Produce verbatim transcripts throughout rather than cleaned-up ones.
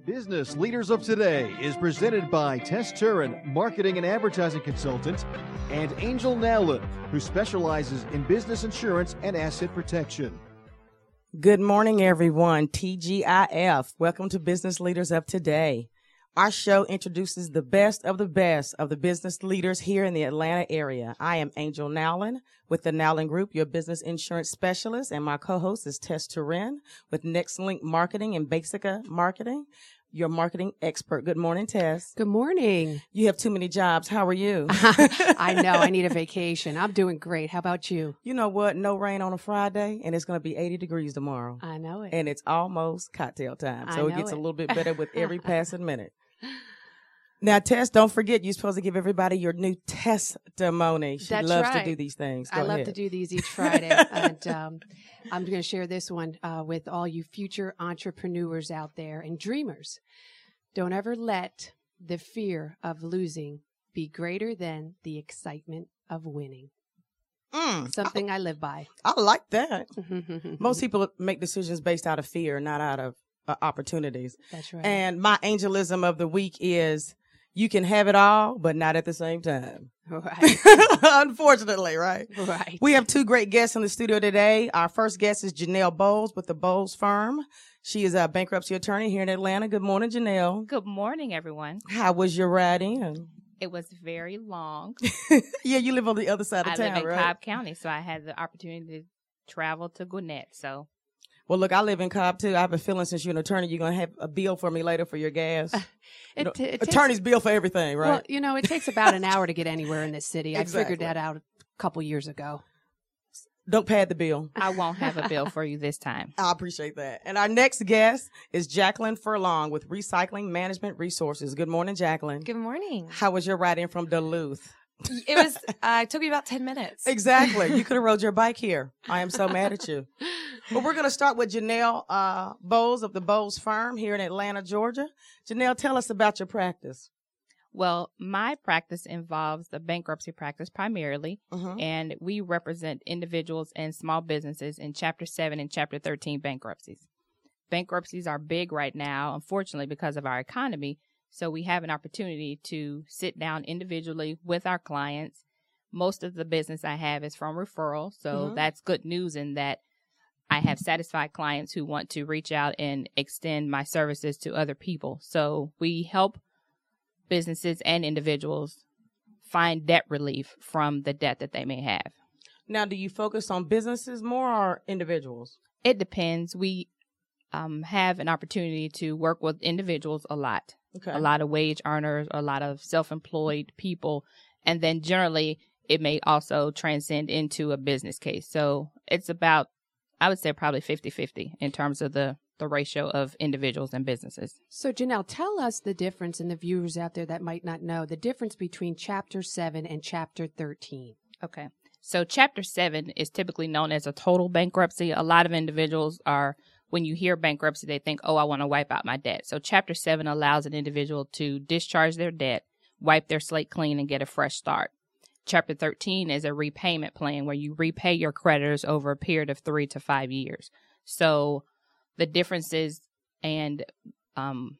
Business Leaders of Today is presented by Tess Turin, marketing and advertising consultant, and Angel Nowlin, who specializes in business insurance and asset protection. Good morning, everyone. T G I F. Welcome to Business Leaders of Today. Our show introduces the best of the best of the business leaders here in the Atlanta area. I am Angel Nowlin with the Nowlin Group, your business insurance specialist, and my co-host is Tess Turin with NextLink Marketing and Basica Marketing, your marketing expert. Good morning, Tess. Good morning. You have too many jobs. How are you? I know. I need a vacation. I'm doing great. How about you? You know what? No rain on a Friday, and it's going to be eighty degrees tomorrow. I know it. And it's almost cocktail time, so I it know gets it. a little bit better with every passing minute. Now, Tess, don't forget, you're supposed to give everybody your new testimony. She That's loves right. to do these things. Go I love ahead. to do these each Friday. and um, I'm going to share this one uh, with all you future entrepreneurs out there and dreamers. Don't ever let the fear of losing be greater than the excitement of winning. Mm, Something I, I live by. I like that. Most people make decisions based out of fear, not out of uh, opportunities. That's right. And my angelism of the week is you can have it all, but not at the same time. Right. Unfortunately, right? Right. We have two great guests in the studio today. Our first guest is Janelle Bowles with the Bowles Firm. She is a bankruptcy attorney here in Atlanta. Good morning, Janelle. Good morning, everyone. How was your ride in? It was very long. Yeah, you live on the other side of I town, live in right? Cobb County, so I had the opportunity to travel to Gwinnett. So, well, look, I live in Cobb, too. I have a feeling since you're an attorney, you're going to have a bill for me later for your gas. You know, It, it attorney's takes, bill for everything, right? Well, you know, it takes about an hour to get anywhere in this city. Exactly. I figured that out a couple years ago. Don't pad the bill. I won't have a bill for you this time. I appreciate that. And our next guest is Jacqueline Furlong with Recycling Management Resources. Good morning, Jacqueline. Good morning. How was your ride in from Duluth? It was, uh, it took me about ten minutes. Exactly. You could have rode your bike here. I am so mad at you. But we're going to start with Janelle uh, Bowles of the Bowles Firm here in Atlanta, Georgia. Janelle, tell us about your practice. Well, my practice involves the bankruptcy practice primarily, Uh-huh. and we represent individuals and small businesses in Chapter seven and Chapter thirteen bankruptcies. Bankruptcies are big right now, unfortunately, because of our economy. So we have an opportunity to sit down individually with our clients. Most of the business I have is from referral. So Mhm. that's good news in that I have satisfied clients who want to reach out and extend my services to other people. So we help businesses and individuals find debt relief from the debt that they may have. Now, do you focus on businesses more or individuals? It depends. We um, have an opportunity to work with individuals a lot. Okay. A lot of wage earners, a lot of self-employed people, and then generally it may also transcend into a business case. So it's about, I would say probably fifty-fifty in terms of the, the ratio of individuals and businesses. So, Janelle, tell us the difference, and the viewers out there that might not know, the difference between Chapter seven and Chapter thirteen. Okay. So Chapter seven is typically known as a total bankruptcy. A lot of individuals are, when you hear bankruptcy, they think, oh, I want to wipe out my debt. So Chapter seven allows an individual to discharge their debt, wipe their slate clean, and get a fresh start. Chapter thirteen is a repayment plan where you repay your creditors over a period of three to five years. So the differences and um,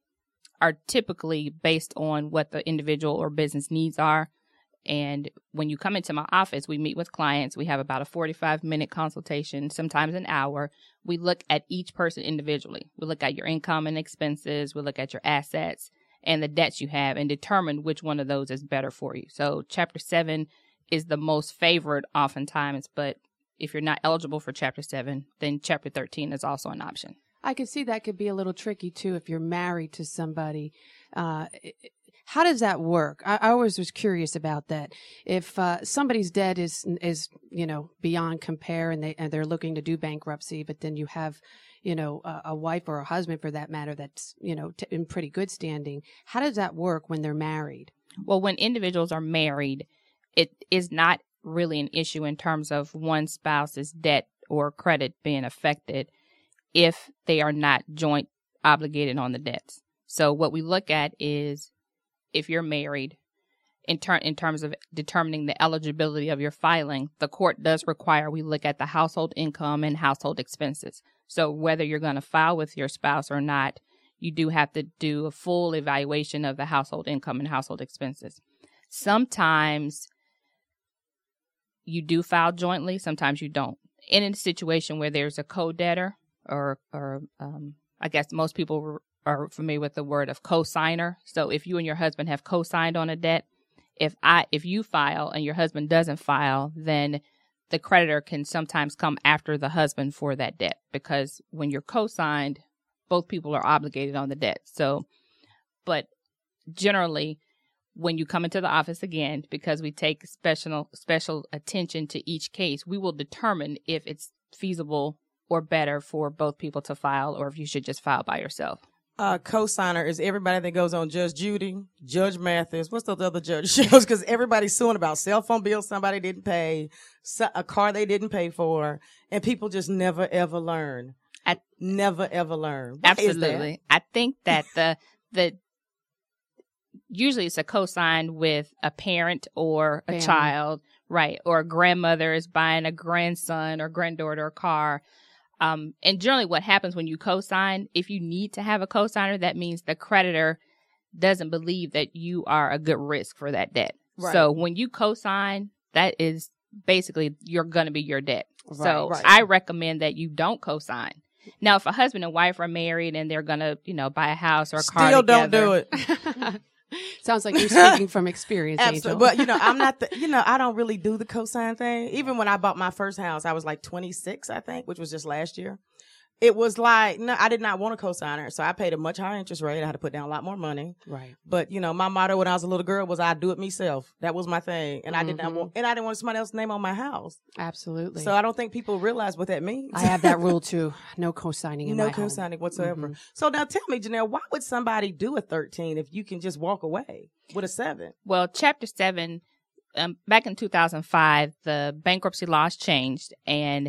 are typically based on what the individual or business needs are. And when you come into my office, we meet with clients. We have about a forty-five minute consultation, sometimes an hour. We look at each person individually. We look at your income and expenses. We look at your assets and the debts you have and determine which one of those is better for you. So Chapter seven is the most favored oftentimes, but if you're not eligible for Chapter seven, then Chapter thirteen is also an option. I could see that could be a little tricky, too, if you're married to somebody. Uh, how does that work? I, I always was curious about that. If uh, somebody's debt is, is you know, beyond compare and, they, and they're looking to do bankruptcy, but then you have, you know, a, a wife or a husband, for that matter, that's, you know, t- in pretty good standing, how does that work when they're married? Well, when individuals are married, it is not really an issue in terms of one spouse's debt or credit being affected if they are not joint obligated on the debts. So what we look at is if you're married, in, ter- in terms of determining the eligibility of your filing, the court does require we look at the household income and household expenses. So whether you're going to file with your spouse or not, you do have to do a full evaluation of the household income and household expenses. Sometimes you do file jointly, sometimes you don't. In a situation where there's a co-debtor, or, or um, I guess most people are familiar with the word of co-signer. So if you and your husband have co-signed on a debt, if I if you file and your husband doesn't file, then the creditor can sometimes come after the husband for that debt, because when you're co-signed, both people are obligated on the debt. So, but generally, when you come into the office again, because we take special special attention to each case, we will determine if it's feasible or better for both people to file, or if you should just file by yourself. Uh, co-signer is everybody that goes on Judge Judy, Judge Mathis. What's those other judge shows? Because everybody's suing about cell phone bills somebody didn't pay, a car they didn't pay for, and people just never ever learn. I never ever learn. Why absolutely. I think that the the usually it's a co-sign with a parent or a Family. child, right? Or a grandmother is buying a grandson or granddaughter a car. Um, and generally what happens when you co-sign, if you need to have a co-signer, that means the creditor doesn't believe that you are a good risk for that debt. Right. So when you co-sign, that is basically you're going to be your debt. Right, so right. I recommend that you don't co-sign. Now, if a husband and wife are married and they're going to, you know, buy a house or a car Still together, don't do it. Sounds like you're speaking from experience, Absolutely. Angel. But, you know, I'm not the, you know, I don't really do the cosign thing. Even when I bought my first house, I was like twenty-six, I think, which was just last year. It was like, no, I did not want a cosigner. So I paid a much higher interest rate. I had to put down a lot more money. Right. But, you know, my motto when I was a little girl was I'd do it myself. That was my thing. And mm-hmm. I did not want, and I didn't want somebody else's name on my house. Absolutely. So I don't think people realize what that means. I have that rule too. No co-signing in no my home. No co-signing whatsoever. Mm-hmm. So now tell me, Janelle, why would somebody do a thirteen if you can just walk away with a seven? Well, Chapter seven, um, back in two thousand five, the bankruptcy laws changed, and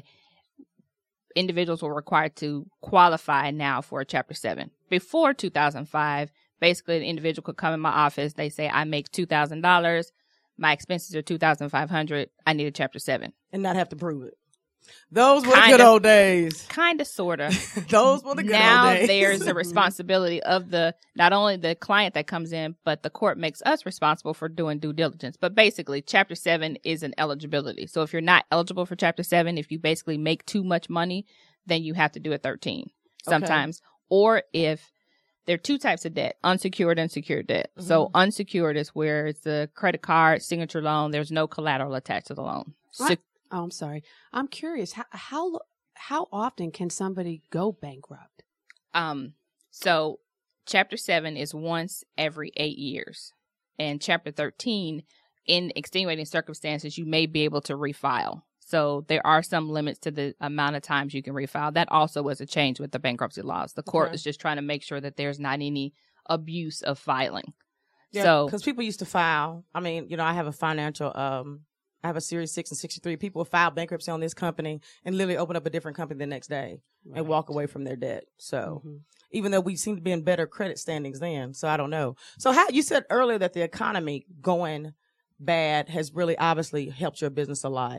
individuals were required to qualify now for a Chapter seven. Before two thousand five, basically an individual could come in my office. They say, I make two thousand dollars. My expenses are two thousand five hundred dollars. I need a Chapter seven. And not have to prove it. Those were kinda, the good old days. Kind of, sort of. Those were the good now old days. Now there's a responsibility of the, not only the client that comes in, but the court makes us responsible for doing due diligence. But basically, Chapter seven is an eligibility. So if you're not eligible for Chapter seven, if you basically make too much money, then you have to do a thirteen sometimes. Okay. Or if there are two types of debt, unsecured and secured debt. Mm-hmm. So unsecured is where it's a credit card, signature loan. There's no collateral attached to the loan. Se- oh, I'm sorry. I'm curious. How, how how often can somebody go bankrupt? Um. So Chapter seven is once every eight years. And Chapter thirteen, in extenuating circumstances, you may be able to refile. So there are some limits to the amount of times you can refile. That also was a change with the bankruptcy laws. The court okay. is just trying to make sure that there's not any abuse of filing. Yeah, so because people used to file. I mean, you know, I have a financial, um, I have a Series six and sixty-three. People will file bankruptcy on this company and literally open up a different company the next day right. and walk away from their debt. So mm-hmm. even though we seem to be in better credit standings then, so I don't know. So how you said earlier that the economy going bad has really obviously helped your business a lot.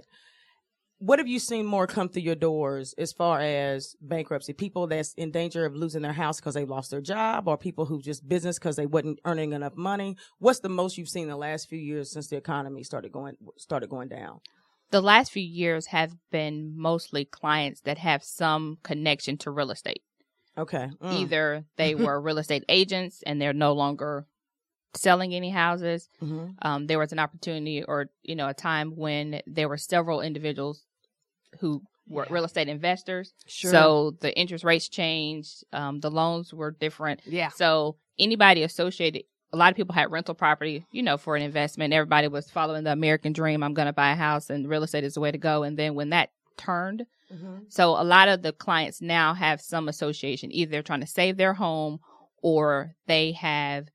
What have you seen more come through your doors as far as bankruptcy? People that's in danger of losing their house because they lost their job, or people who just business because they wasn't earning enough money? What's the most you've seen in the last few years since the economy started going started going down? The last few years have been mostly clients that have some connection to real estate. Okay. Mm. Either they were real estate agents and they're no longer selling any houses. Mm-hmm. Um, there was an opportunity or, you know, a time when there were several individuals who were yeah. real estate investors. Sure. So the interest rates changed. Um, the loans were different. Yeah. So anybody associated, a lot of people had rental property, you know, for an investment. Everybody was following the American dream. I'm going to buy a house and real estate is the way to go. And then when that turned, mm-hmm. so a lot of the clients now have some association. Either they're trying to save their home or they have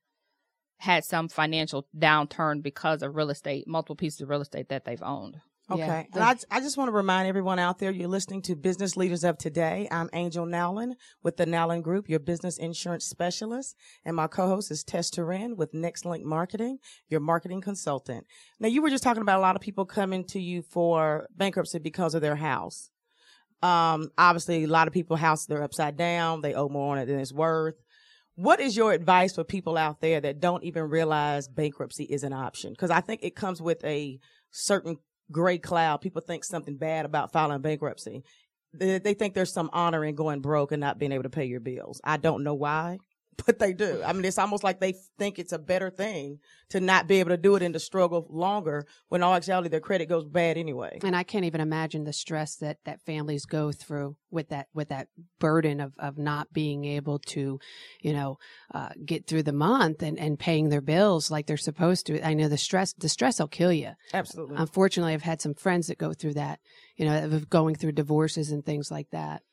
had some financial downturn because of real estate, multiple pieces of real estate that they've owned. Okay. Yeah. And I, I just want to remind everyone out there, you're listening to Business Leaders of Today. I'm Angel Nowlin with the Nowlin Group, your business insurance specialist. And my co-host is Tess Turin with NextLink Marketing, your marketing consultant. Now, you were just talking about a lot of people coming to you for bankruptcy because of their house. Um, obviously, a lot of people house, they're upside down. They owe more on it than it's worth. What is your advice for people out there that don't even realize bankruptcy is an option? Because I think it comes with a certain gray cloud. People think something bad about filing bankruptcy. They, they think there's some honor in going broke and not being able to pay your bills. I don't know why, but they do. I mean, it's almost like they think it's a better thing to not be able to do it and to struggle longer when all actuality their credit goes bad anyway. And I can't even imagine the stress that, that families go through with that with that burden of, of not being able to, you know, uh, get through the month and, and paying their bills like they're supposed to. I know the stress the stress will kill you. Absolutely. Unfortunately, I've had some friends that go through that, you know, of going through divorces and things like that.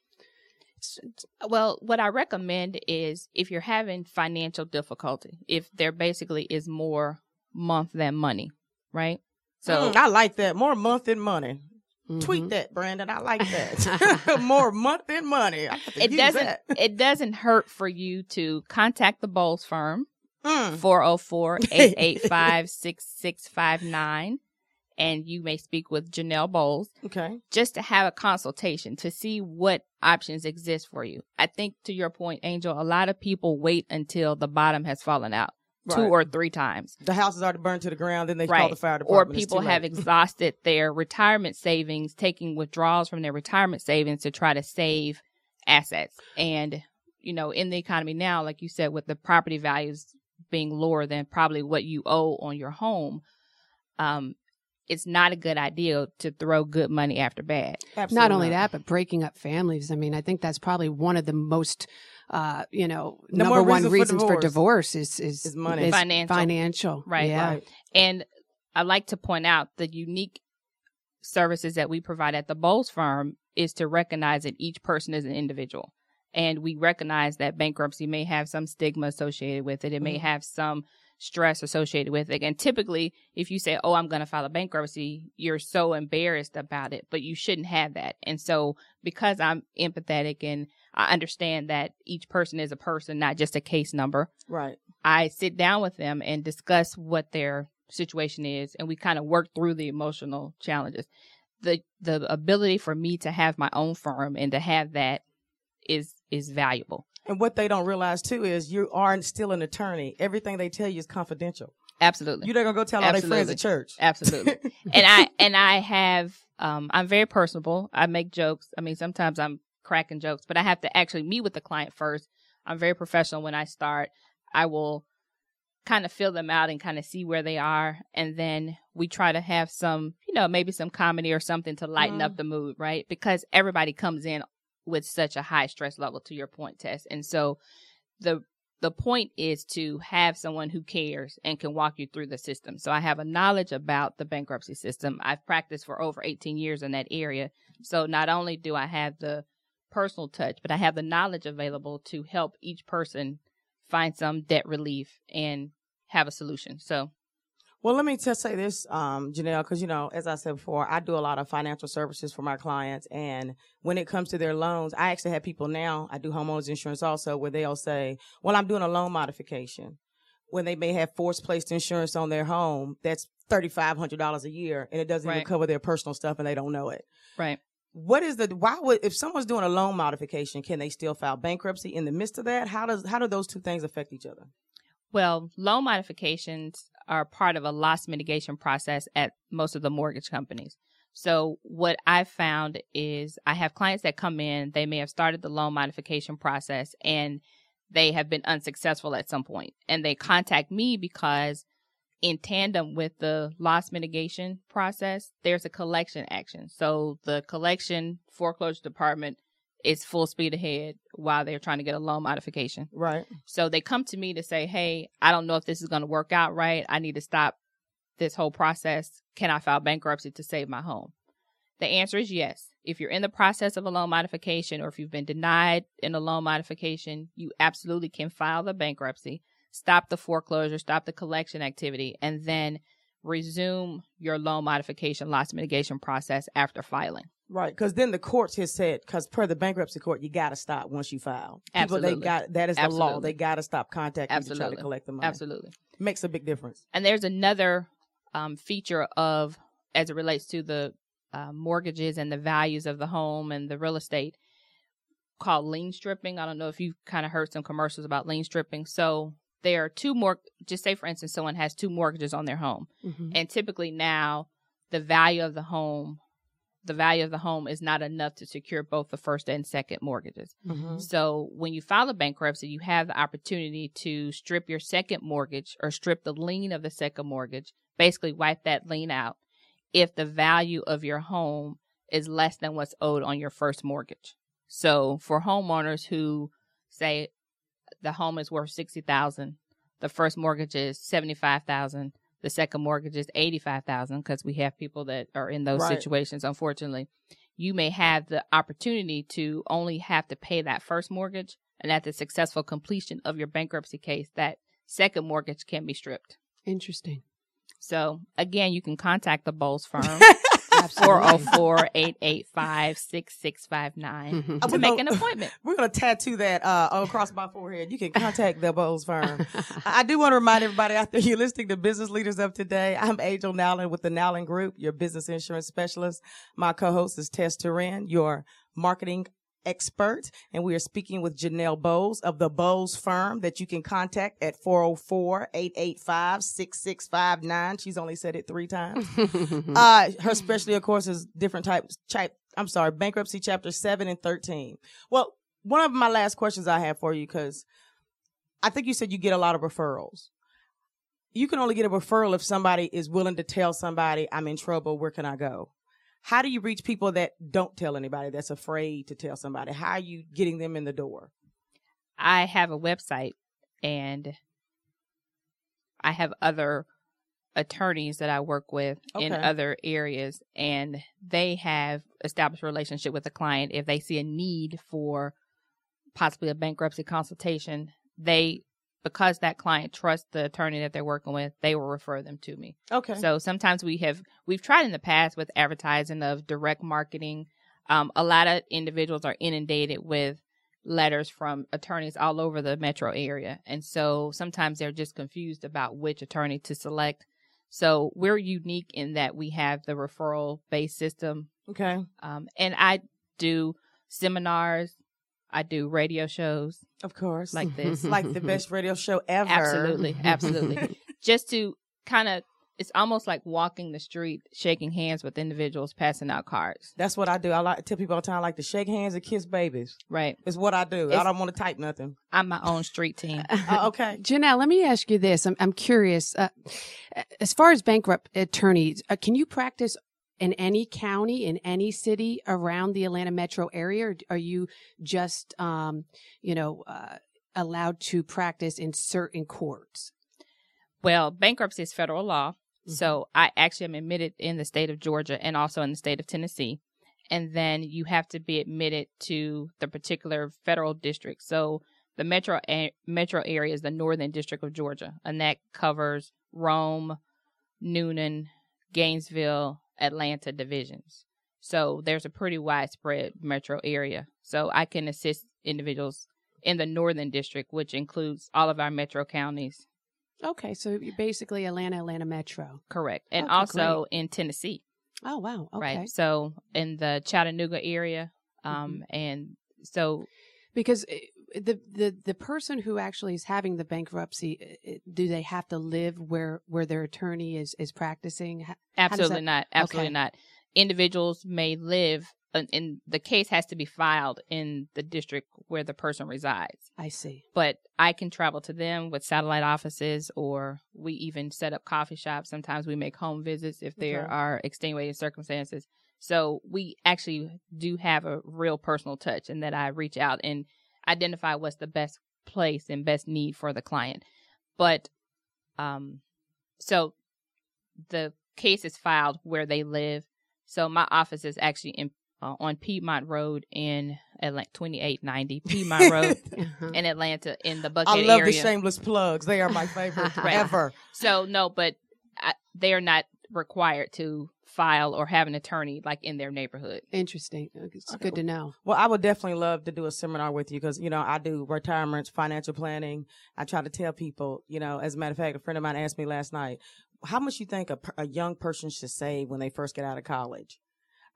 Well, what I recommend is if you're having financial difficulty, if there basically is more month than money, right? So mm, I like that. More month than money. Mm-hmm. Tweet that, Brandon. I like that. More month than money. I have to it use doesn't. that. It doesn't hurt for you to contact the Bowles firm, mm. four oh four, eight eight five, six six five nine. And you may speak with Janelle Bowles. Okay. Just to have a consultation to see what options exist for you. I think to your point, Angel, a lot of people wait until the bottom has fallen out right. two or three times. The house is already burned to the ground, then they right. call the fire department. Or people have exhausted their retirement savings, taking withdrawals from their retirement savings to try to save assets. And, you know, in the economy now, like you said, with the property values being lower than probably what you owe on your home, um, it's not a good idea to throw good money after bad. Absolutely not only that, but breaking up families. I mean, I think that's probably one of the most, uh, you know, the number one reason reasons for divorce, for divorce is, is, is money. Is financial. Financial. Right. Yeah. right. And I like to point out the unique services that we provide at the Bowles firm is to recognize that each person is an individual. And we recognize that bankruptcy may have some stigma associated with it. It may mm-hmm. have some stress associated with it. And typically, if you say, oh, I'm going to file a bankruptcy, you're so embarrassed about it, but you shouldn't have that. And so because I'm empathetic and I understand that each person is a person, not just a case number. Right. I sit down with them and discuss what their situation is, and we kind of work through the emotional challenges. The the ability for me to have my own firm and to have that is is valuable. And what they don't realize, too, is you are still an attorney. Everything they tell you is confidential. Absolutely. You're not going to go tell all their friends at church. Absolutely. and I and I have, um, I'm very personable. I make jokes. I mean, sometimes I'm cracking jokes, but I have to actually meet with the client first. I'm very professional when I start. I will kind of fill them out and kind of see where they are. And then we try to have some, you know, maybe some comedy or something to lighten mm. up the mood, right? Because everybody comes in with such a high stress level, to your point, Tess. And so the the point is to have someone who cares and can walk you through the system. So I have a knowledge about the bankruptcy system. I've practiced for over eighteen years in that area. So not only do I have the personal touch, but I have the knowledge available to help each person find some debt relief and have a solution. So well, let me just say this, um, Janelle, because, you know, as I said before, I do a lot of financial services for my clients. And when it comes to their loans, I actually have people now, I do homeowners insurance also, where they'll say, well, I'm doing a loan modification. When they may have forced placed insurance on their home, that's three thousand five hundred dollars a year, and it doesn't right. even cover their personal stuff, and they don't know it. Right. What is the, why would, if someone's doing a loan modification, can they still file bankruptcy in the midst of that? How does, how do those two things affect each other? Well, loan modifications are part of a loss mitigation process at most of the mortgage companies. So what I've found is I have clients that come in, they may have started the loan modification process and they have been unsuccessful at some point. And they contact me because in tandem with the loss mitigation process, there's a collection action. So the collection foreclosure department is full speed ahead while they're trying to get a loan modification. Right. So they come to me to say, hey, I don't know if this is going to work out right. I need to stop this whole process. Can I file bankruptcy to save my home? The answer is yes. If you're in the process of a loan modification or if you've been denied in a loan modification, you absolutely can file the bankruptcy, stop the foreclosure, stop the collection activity, and then resume your loan modification loss mitigation process after filing. Right, because then the courts has said, because per the bankruptcy court, you got to stop once you file. Absolutely. People, they got, that is the Absolutely. law. They got to stop contacting Absolutely. you to try to collect the money. Absolutely. Makes a big difference. And there's another um, feature of, as it relates to the uh, mortgages and the values of the home and the real estate. called lien stripping. I don't know if you've kind of heard some commercials about lien stripping. So there are two more, just say, for instance, someone has two mortgages on their home. Mm-hmm. And typically now the value of the home, the value of the home is not enough to secure both the first and second mortgages. Mm-hmm. So when you file a bankruptcy, you have the opportunity to strip your second mortgage or strip the lien of the second mortgage, basically wipe that lien out if the value of your home is less than what's owed on your first mortgage. So for homeowners who say the home is worth sixty thousand dollars, the first mortgage is seventy-five thousand dollars, the second mortgage is eighty-five thousand dollars, because we have people that are in those right. situations, unfortunately. You may have the opportunity to only have to pay that first mortgage, and at the successful completion of your bankruptcy case, that second mortgage can be stripped. Interesting. So, again, you can contact the Bowles firm. four oh four, eight eight five, six six five nine mm-hmm. to make an appointment. We're going to tattoo that uh, across my forehead. You can contact the Bowles firm. I do want to remind everybody out there, you're listening to Business Leaders of Today. I'm Angel Nowlin with the Nowlin Group, your business insurance specialist. My co-host is Tess Turin, your marketing expert, and we are speaking with Janelle Bowles of the Bowles firm that you can contact at four oh four, eight eight five, six six five nine. She's only said it three times. uh, her specialty, of course, is different types, type, I'm sorry, bankruptcy chapter seven and thirteen. Well, one of my last questions I have for you, because I think you said you get a lot of referrals. You can only get a referral if somebody is willing to tell somebody, I'm in trouble, where can I go? How do you reach people that don't tell anybody, that's afraid to tell somebody? How are you getting them in the door? I have a website, and I have other attorneys that I work with okay. in other areas, and they have established a relationship with the client. If they see a need for possibly a bankruptcy consultation, they, because that client trusts the attorney that they're working with, they will refer them to me. Okay. So sometimes we have, we've tried in the past with advertising of direct marketing. Um, a lot of individuals are inundated with letters from attorneys all over the metro area. And so sometimes they're just confused about which attorney to select. So we're unique in that we have the referral-based system. Okay. Um, and I do seminars. I do radio shows. Of course. Like this. Like the best radio show ever. Absolutely. Absolutely. Just to kind of, it's almost like walking the street, shaking hands with individuals, passing out cards. That's what I do. I like to tell people all the time, I like to shake hands and kiss babies. Right. It's what I do. It's, I don't want to type nothing. I'm my own street team. uh, okay. Janelle, let me ask you this. I'm, I'm curious. Uh, as far as bankrupt attorneys, uh, can you practice in any county, in any city around the Atlanta metro area? Or are you just, um, you know, uh, allowed to practice in certain courts? Well, bankruptcy is federal law. Mm-hmm. So I actually am admitted in the state of Georgia and also in the state of Tennessee. And then you have to be admitted to the particular federal district. So the metro a- metro area is the Northern District of Georgia, and that covers Rome, Newnan, Gainesville, Atlanta divisions. So there's a pretty widespread metro area. So I can assist individuals in the Northern District, which includes all of our metro counties. Okay, so you're basically Atlanta, Atlanta metro. Correct. And okay, also great. in Tennessee. Oh, wow. Okay. Right. So in the Chattanooga area. Um, mm-hmm. And so. Because the, the, the person who actually is having the bankruptcy, do they have to live where, where their attorney is, is practicing? How, Absolutely how not. Absolutely okay. not. Individuals may live, and the case has to be filed in the district where the person resides. I see. But I can travel to them with satellite offices, or we even set up coffee shops. Sometimes we make home visits if there okay. are extenuating circumstances. So we actually do have a real personal touch, in that I reach out and identify what's the best place and best need for the client. But um, so the case is filed where they live. So my office is actually in uh, on Piedmont Road in Atlanta, twenty-eight ninety Piedmont Road uh-huh. in Atlanta, in the Buckhead area. I love area. The shameless plugs. They are my favorite right. ever. So no, but I, they are not required to file or have an attorney like in their neighborhood. Interesting. It's okay. Good to know. Well, I would definitely love to do a seminar with you, because, you know, I do retirement, financial planning. I try to tell people, you know, as a matter of fact, a friend of mine asked me last night, how much you think a, a young person should save when they first get out of college?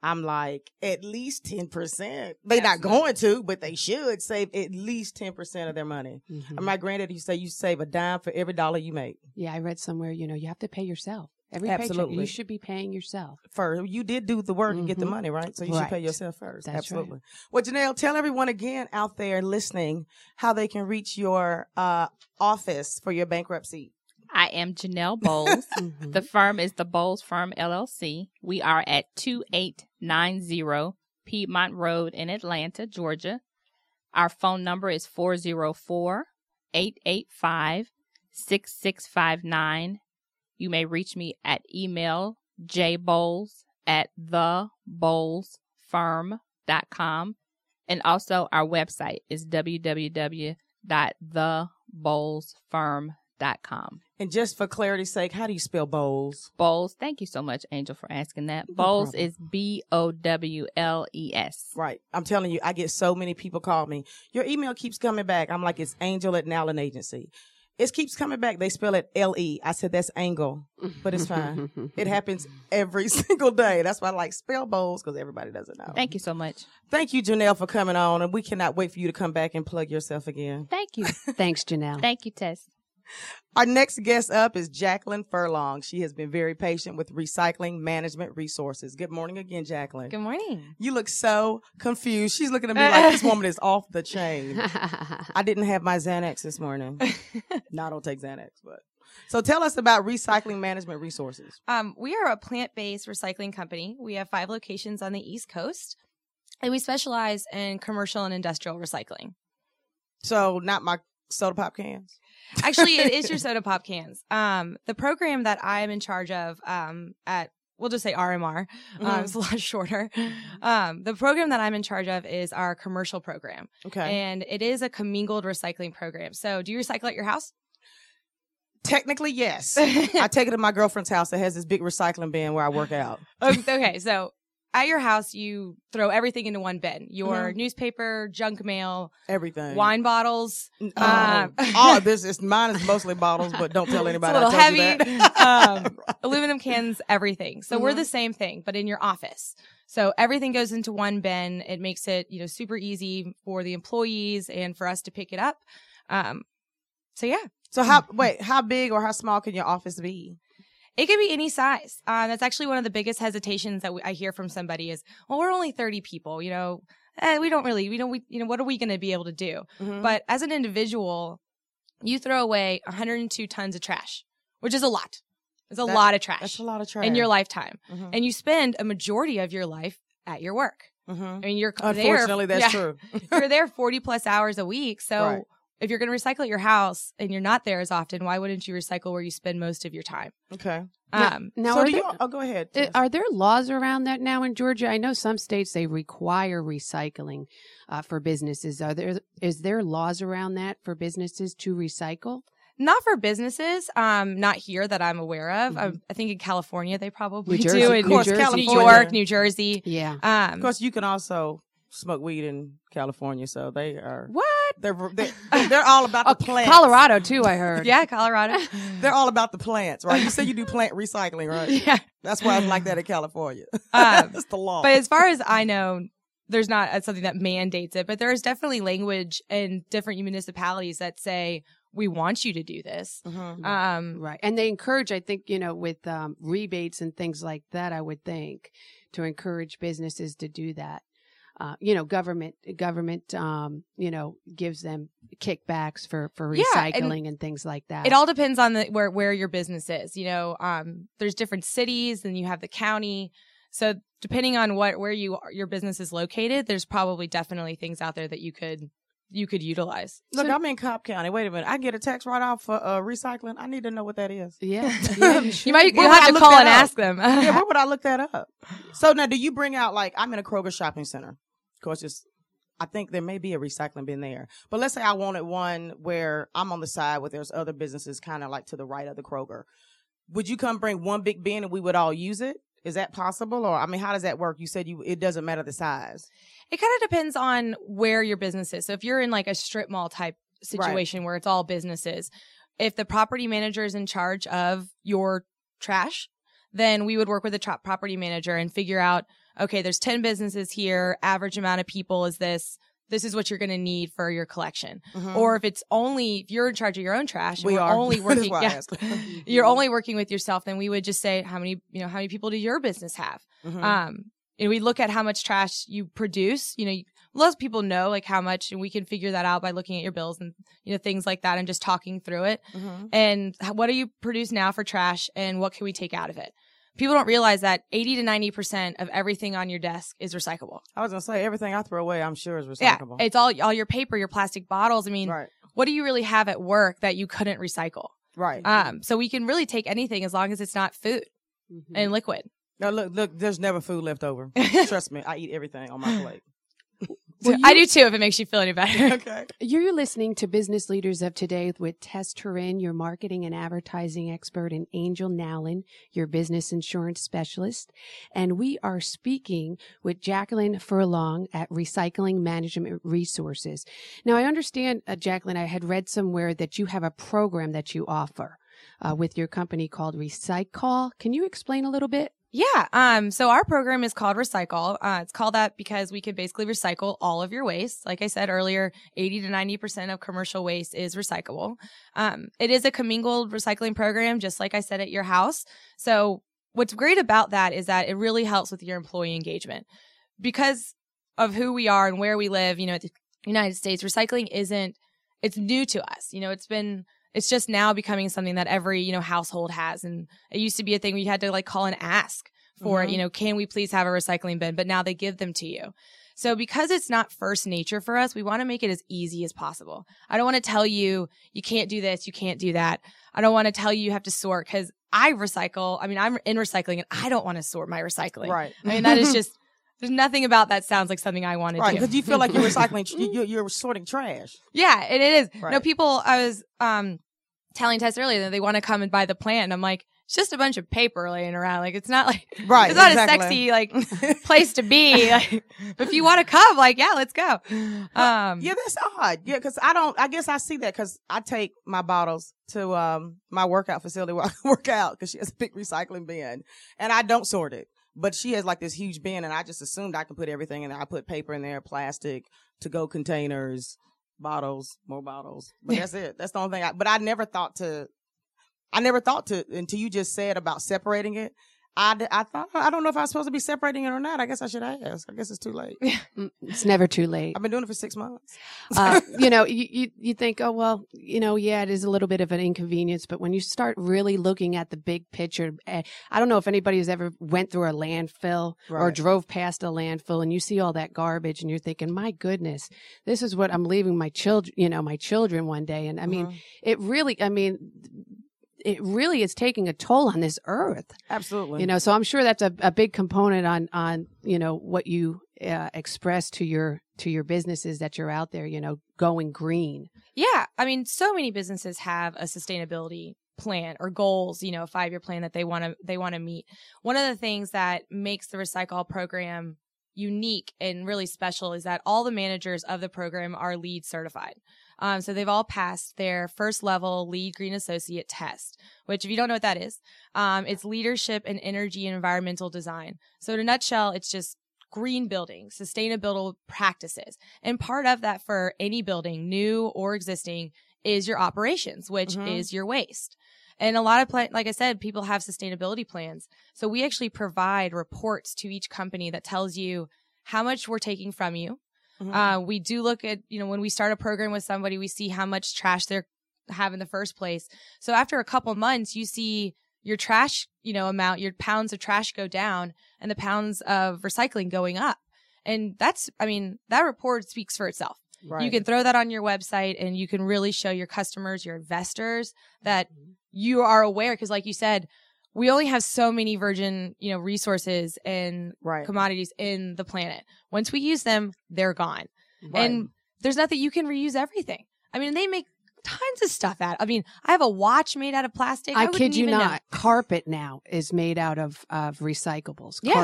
I'm like, at least ten percent. They're not Absolutely. going to, but they should save at least ten percent of their money. Mhm. And my granddaddy used to say you save a dime for every dollar you make. Yeah, I read somewhere, you know, you have to pay yourself. Every Absolutely. paycheck, you should be paying yourself. First, you did do the work and get the Mhm. money, right? So you should pay Right. yourself first. That's Absolutely. Well, Janelle, tell everyone again out there listening how they can reach your uh, office for your bankruptcy. I am Janelle Bowles. Mhm. The firm is the Bowles Firm, L L C. We are at two eight nine zero Piedmont Road in Atlanta, Georgia. Our phone number is four oh four, eight eight five, six six five nine. You may reach me at email jbowles at the bowles firm dot com. And also our website is w w w dot the bowles firm dot com. And just for clarity's sake, how do you spell Bowles? Bowles, thank you so much, Angel, for asking that. No Bowles problem. is B O W L E S. Right. I'm telling you, I get so many people call me. Your email keeps coming back. I'm like, it's Angel at Nowlin Agency. It keeps coming back. They spell it L E. I said, that's Angle, but it's fine. It happens every single day. That's why I like spell Bowles, because everybody doesn't know. Thank you so much. Thank you, Janelle, for coming on. And we cannot wait for you to come back and plug yourself again. Thank you. Thanks, Janelle. Thank you, Tess. Our next guest up is Jacqueline Furlong. She has been very patient with Recycling Management Resources. Good morning again, Jacqueline. Good morning. You look so confused. She's looking at me like this woman is off the chain. I didn't have my Xanax this morning. No, I don't take Xanax, but. So tell us about Recycling Management Resources. Um, we are a plant-based recycling company. We have five locations on the East Coast, and we specialize in commercial and industrial recycling. So not my soda pop cans. Actually, it is your soda pop cans. Um, the program that I'm in charge of um, at, we'll just say R M R, um, Mhm. it's a lot shorter. Um, the program that I'm in charge of is our commercial program, Okay. and it is a commingled recycling program. So do you recycle at your house? Technically, yes. I take it to my girlfriend's house that has this big recycling bin where I work out. Um, okay, so at your house, you throw everything into one bin. Your Mhm. newspaper, junk mail, Everything. wine bottles. Um, Um, all of this is mine is mostly bottles, but don't tell It's anybody. a little I told heavy. you that. um, aluminum cans, everything. So we're Mhm. the same thing, but in your office. So everything goes into one bin. It makes it, you know, super easy for the employees and for us to pick it up. Um, so yeah, So how wait, how big or how small can your office be? it could be any size. Um, that's actually one of the biggest hesitations that we, I hear from somebody is, well, we're only thirty people, you know, eh, we don't really, we don't, we, you know, what are we going to be able to do? Mhm. But as an individual, you throw away one hundred two tons of trash, which is a lot. It's a That- lot of trash. That's a lot of trash in your lifetime. Mhm. And you spend a majority of your life at your work. Mhm. I mean, you're Unfortunately, there, that's yeah, true. you're there forty plus hours a week. So Right. if you're going to recycle at your house and you're not there as often, why wouldn't you recycle where you spend most of your time? Okay. Um, Now, so are do you? there- Oh, go ahead. Uh, Tess. Are there laws around that now in Georgia? I know some states they require recycling uh, for businesses. Are there is there laws around that for businesses to recycle? not for businesses, um, not here that I'm aware of. Mm-hmm. Um, I think in California they probably New Jersey, do. of In course, New California. York, New Jersey. Yeah. Um, Of course, you can also smoke weed in California, so they are. what? They're they're, they're all about the Oh, plants. Colorado too, I heard. Yeah, Colorado. They're all about the plants, right? You say you do plant recycling, right? yeah. That's why it's like that in California. Um, That's the law. But as far as I know, there's not uh, something that mandates it, but there is definitely language in different municipalities that say, we want you to do this. Mhm. Um, Right. And they encourage, I think, you know, with um, rebates and things like that, I would think, to encourage businesses to do that. Uh, you know, government, government, um, you know, gives them kickbacks for, for Yeah, and recycling and things like that. It all depends on the where where your business is. You know, um, there's different cities, and you have the county. So depending on what where you are, your business is located, there's probably definitely things out there that you could you could utilize. Look, I'm in Cobb County. Wait a minute. I get a tax write off for uh, recycling. I need to know what that is. Yeah. yeah you, should. You might you Where would have I to look call that and up? ask them. Yeah, where would I look that up? So now, do you bring out, like, I'm in a Kroger shopping center. Of course, it's, I think there may be a recycling bin there. But let's say I wanted one where I'm on the side where there's other businesses kind of like to the right of the Kroger. Would you come bring one big bin and we would all use it? Is that possible? Or, I mean, how does that work? You said you it doesn't matter the size. It kind of depends on where your business is. So if you're in like a strip mall type situation where it's all businesses, if the property manager is in charge of your trash, then we would work with the tra- property manager and figure out okay, there's ten businesses here. Average amount of people is this. This is what you're going to need for your collection. Mm-hmm. Or if it's only, if you're in charge of your own trash, we we're are only working, yeah, you're mm-hmm. only working with yourself, then we would just say, how many, you know, how many people do your business have? Mm-hmm. Um, and we look at how much trash you produce. You know, lots of people know like how much, and we can figure that out by looking at your bills and, you know, things like that and just talking through it. Mm-hmm. And what do you produce now for trash and what can we take out of it? People don't realize that eighty to ninety percent of everything on your desk is recyclable. I was going to say, everything I throw away, I'm sure is recyclable. Yeah, it's all all your paper, your plastic bottles. I mean, right. What do you really have at work that you couldn't recycle? Right. Um. So we can really take anything as long as it's not food mm-hmm. and liquid. No, look, look, there's never food left over. Trust me, I eat everything on my plate. Well, I do too, if it makes you feel any better. Okay. You're listening to Business Leaders of Today with Tess Turin, your marketing and advertising expert, and Angel Nowlin, your business insurance specialist. And we are speaking with Jacqueline Furlong at Recycling Management Resources. Now, I understand, uh, Jacqueline, I had read somewhere that you have a program that you offer uh, with your company called Recycall. Can you explain a little bit? Yeah. Um, so our program is called Recycall. Uh, it's called that because we can basically recycle all of your waste. Like I said earlier, eighty to ninety percent of commercial waste is recyclable. Um, it is a commingled recycling program, just like I said at your house. So what's great about that is that it really helps with your employee engagement because of who we are and where we live. You know, the United States, recycling isn't, it's new to us. You know, it's been, it's just now becoming something that every, you know, household has. And it used to be a thing where you had to like call and ask for mm-hmm. it, you know, can we please have a recycling bin? But now they give them to you. So because it's not first nature for us, we want to make it as easy as possible. I don't want to tell you, you can't do this, you can't do that. I don't want to tell you you have to sort because I recycle. I mean, I'm in recycling and I don't want to sort my recycling. Right. I mean, that is just, there's nothing about that sounds like something I want to right, do. Right, because you feel like you're recycling, you're, you're sorting trash. Yeah, and it is. Right. No, people, I was um telling Tess earlier that they want to come and buy the plant. And I'm like, it's just a bunch of paper laying around. Like, it's not like, right, it's not exactly. a sexy, like, place to be. Like, if you want to come, like, yeah, let's go. Um, yeah, that's odd. Yeah, because I don't, I guess I see that because I take my bottles to um my workout facility where I work out because she has a big recycling bin and I don't sort it. But she has like this huge bin and I just assumed I can put everything in there. I put paper in there, plastic, to-go containers, bottles, more bottles. But that's it. That's the only thing I, but I never thought to, I never thought to, until you just said about separating it. I, I thought, I don't know if I was supposed to be separating it or not. I guess I should ask. I guess it's too late. It's never too late. I've been doing it for six months. uh, you know, you, you, you think, oh, well, you know, yeah, it is a little bit of an inconvenience, but when you start really looking at the big picture, uh, I don't know if anybody has ever went through a landfill right. or drove past a landfill and you see all that garbage and you're thinking, my goodness, this is what I'm leaving my children, you know, my children one day. And I mean, mm-hmm. it really, I mean, it really is taking a toll on this earth. Absolutely. You know, so I'm sure that's a, a big component on, on, you know, what you uh, express to your, to your businesses that you're out there, you know, going green. Yeah. I mean, so many businesses have a sustainability plan or goals, you know, a five-year plan that they want to, they want to meet. One of the things that makes the Recycall program unique and really special is that all the managers of the program are LEED certified. Um, so they've all passed their first level LEED Green Associate test, which if you don't know what that is, um, it's leadership in energy and environmental design. So in a nutshell, it's just green building, sustainable practices. And part of that for any building, new or existing, is your operations, which mm-hmm. is your waste. And a lot of, pla- like I said, people have sustainability plans. So we actually provide reports to each company that tells you how much we're taking from you. Mm-hmm. Uh, we do look at, you know, when we start a program with somebody, we see how much trash they have in the first place. So after a couple months, you see your trash, you know, amount, your pounds of trash go down and the pounds of recycling going up. And that's, I mean, that report speaks for itself. Right. You can throw that on your website and you can really show your customers, your investors that you are aware. Cause like you said, we only have so many virgin, you know, resources and right. commodities in the planet. Once we use them, they're gone. Right. And there's nothing, you can reuse everything. I mean, they make tons of stuff out. I mean, I have a watch made out of plastic. I, I kid you even not. know. Carpet now is made out of, of recyclables. Yeah. Carpet.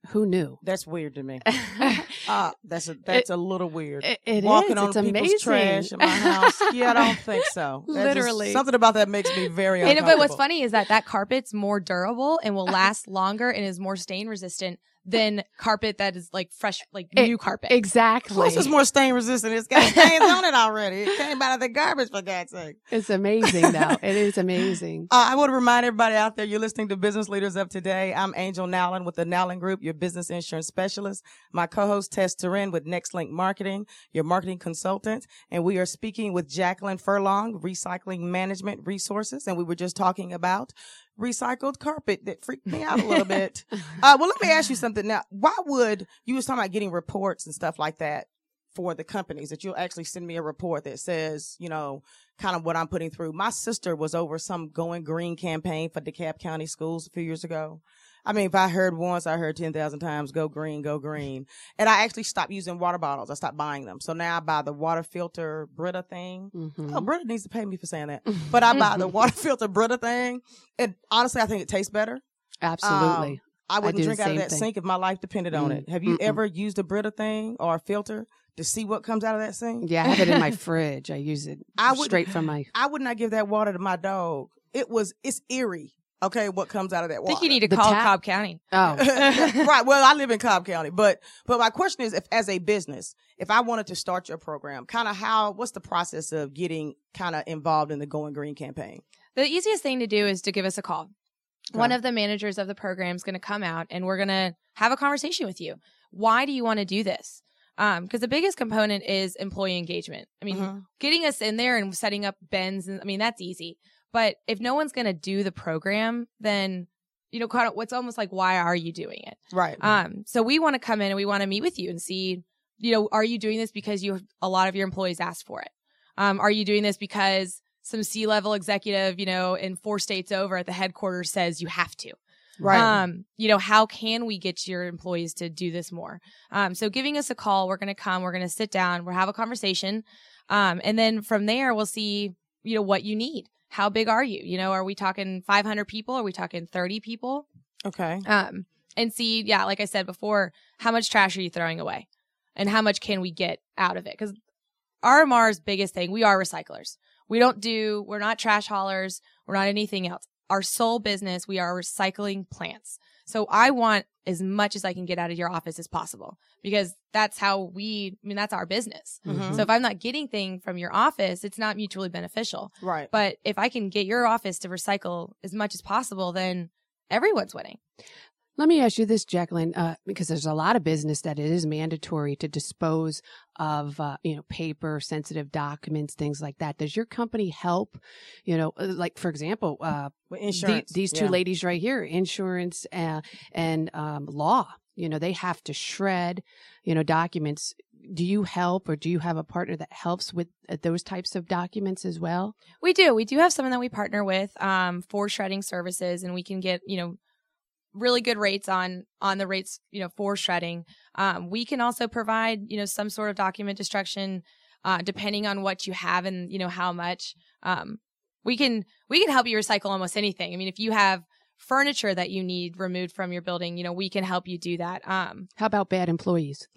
Who knew? That's weird to me. uh, that's a, that's It- a little weird. It, it Walking is. on It's people's amazing. trash in my house. Yeah, I don't think so. That just- Literally. something about that makes me very And uncomfortable. but what's funny is that that carpet's more durable and will last longer and is more stain resistant than carpet that is like fresh, like It- new carpet. Exactly. Plus, it's more stain resistant. It's got stains on it already. It came out of the garbage, for God's sake. It's amazing, though. It is amazing. Uh, I want to remind everybody out there, you're listening to Business Leaders of Today. I'm Angel Nowlin with the Nowlin Group, your business insurance specialist. My co-host, Tess Turin with NextLink Marketing, your marketing consultant. And we are speaking with Jacqueline Furlong, Recycling Management Resources. And we were just talking about recycled carpet that freaked me out a little bit. Uh, well, let me ask you something now. Why would, you was talking about getting reports and stuff like that for the companies, that you'll actually send me a report that says, you know, kind of what I'm putting through. My sister was over some Going Green campaign for DeKalb County schools a few years ago. I mean, if I heard once, I heard ten thousand times, go green, go green. And I actually stopped using water bottles. I stopped buying them. So now I buy the water filter Brita thing. Mhm. Oh, Brita needs to pay me for saying that. But I buy the water filter Brita thing. And honestly, I think it tastes better. Absolutely. Um, I wouldn't do the drink out of same that thing. sink if my life depended on Mm, it. Have you mm-mm. ever used a Brita thing or a filter to see what comes out of that sink? Yeah, I have it in my fridge. I use it I would- straight from my. I would not give that water to my dog. It was, it's eerie. Okay, what comes out of that I water? think you need to The call tap- Cobb County. Oh, Right. Well, I live in Cobb County, but but my question is, if as a business, if I wanted to start your program, kind of how, what's the process of getting kind of involved in the Going Green campaign? The easiest thing to do is to give us a call. Okay. One of the managers of the program is going to come out and we're going to have a conversation with you. Why do you want to do this? Um, because the biggest component is employee engagement. I mean, Mhm. getting us in there and setting up bins, and I mean, that's easy. But if no one's going to do the program, then, you know, kind of what's almost like, why are you doing it? Right. Um, so we want to come in and we want to meet with you and see, you know, are you doing this because you, a lot of your employees asked for it? Um, are you doing this because some C-level executive, you know, in four states over at the headquarters says you have to? right. Um, you know, how can we get your employees to do this more? Um, so giving us a call, we're going to come, we're going to sit down, we'll have a conversation. Um, and then from there, we'll see, you know, what you need. How big are you? You know, are we talking five hundred people? Are we talking thirty people? okay. Um, and see, yeah, like I said before, how much trash are you throwing away? And how much can we get out of it? Because R M R's biggest thing, we are recyclers. We don't do, we're not trash haulers. We're not anything else. Our sole business, we are recycling plants. So I want as much as I can get out of your office as possible, because that's how we, I mean, that's our business. Mhm. So if I'm not getting thing from your office, it's not mutually beneficial. Right. But if I can get your office to recycle as much as possible, then everyone's winning. let me ask you this, Jacqueline, uh, because there's a lot of business that it is mandatory to dispose of, uh, you know, paper, sensitive documents, things like that. Does your company help? You know, uh, like for example, uh, With the- insurance. these two yeah. ladies right here, insurance uh, and um, law. You know, they have to shred, you know, documents. Do you help, or do you have a partner that helps with uh, those types of documents as well? We do. We do have someone that we partner with um, for shredding services, and we can get, you know, really good rates on on the rates, you know, for shredding. Um, we can also provide, you know, some sort of document destruction, uh, depending on what you have and, you know, how much. Um, we can we can help you recycle almost anything. I mean, if you have furniture that you need removed from your building, you know, we can help you do that. Um, How about bad employees?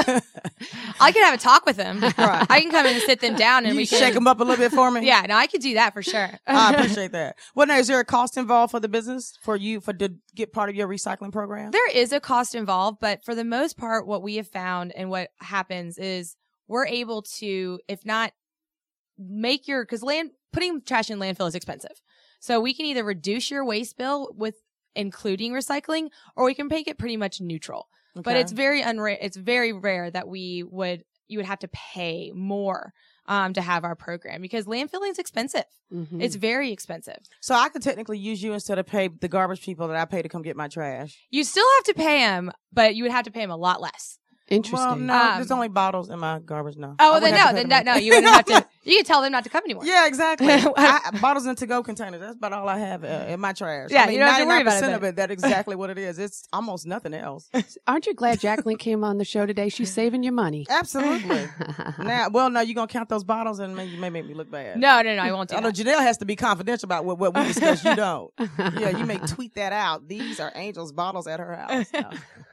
I can have a talk with them. Right. I can come in and sit them down, and you we shake can them up a little bit for me? Yeah, no, I could do that for sure. I appreciate that. Well, now, is there a cost involved for the business for you for to get part of your recycling program? There is a cost involved, but for the most part, what we have found and what happens is we're able to, if not make your, because land putting trash in landfill is expensive. So we can either reduce your waste bill with including recycling, or we can make it pretty much neutral. But Okay. it's very unra- it's very rare that we would you would have to pay more um, to have our program, because landfilling is expensive. Mhm. It's very expensive. So I could technically use you instead of pay the garbage people that I pay to come get my trash. You still have to pay them, but you would have to pay them a lot less. Interesting. Well, no, Um, there's only bottles in my garbage now. I Oh, well, wouldn't then have no, to pay then them. no, no, you wouldn't have to. You can tell them not to come anymore. Yeah, exactly. I, bottles in to-go containers. That's about all I have uh, in my trash. Yeah, I mean, you don't have to worry about it. ninety-nine percent of it, that's exactly what it is. It's almost nothing else. Aren't you glad Jacqueline came on the show today? She's saving your money. Absolutely. Now, well, no, you're going to count those bottles and maybe, you may make me look bad. No, no, no, I won't do I know that. Janelle has to be confidential about what, what we discuss. You don't. Yeah, you may tweet that out. These are Angel's bottles at her house. No.